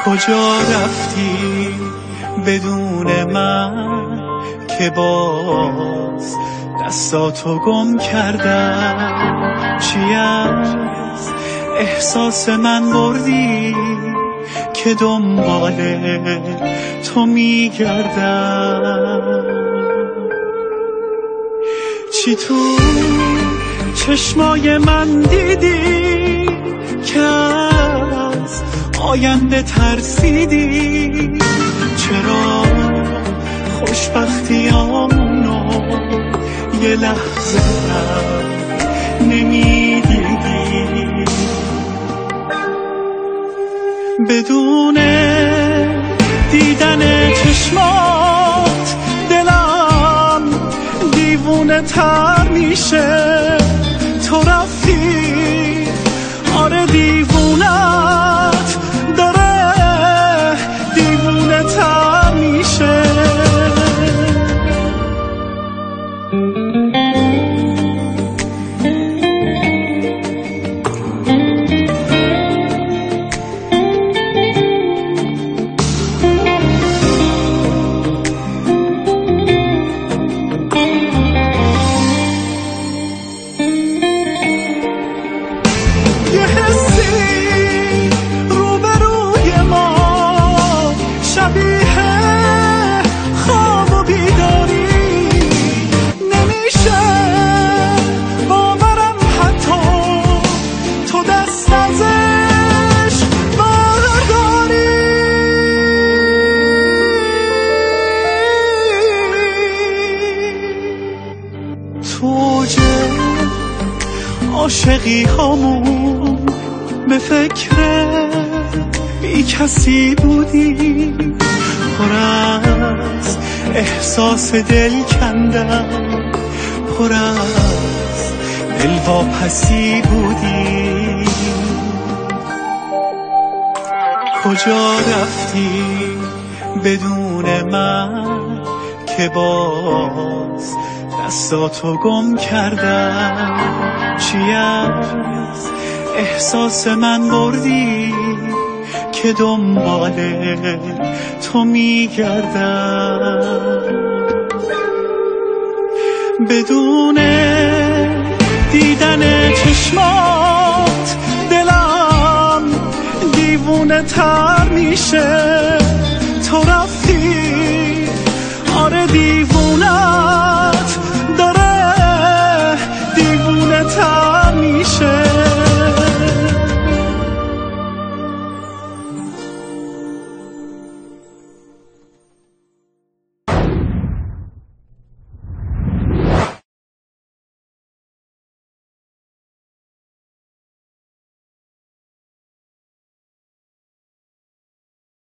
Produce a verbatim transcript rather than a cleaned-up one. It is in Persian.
کجا رفتی بدون من که باز دستاتو گم کردم؟ چی از احساس من بردی که دنبال تو میگردم؟ چی تو چشمای من دیدی که از آینده ترسیدی؟ چرا خوشبختیامونو یه لحظه هم نمیدیدی؟ بدون دیدن چشمات دلم دیوونه تر میشه. تو رفتی، آره دیوونت داره دیوونه تر میشه. عاشقی همون به فکر بی کسی بودی، پر از احساس دل کندم، پر از دلواپسی بودی. کجا رفتی بدون من که باز دستاتو گم کردم؟ چی از احساس من بردی که دنبال تو میگردم؟ بدون دیدن چشمات دلم دیوونه تر میشه.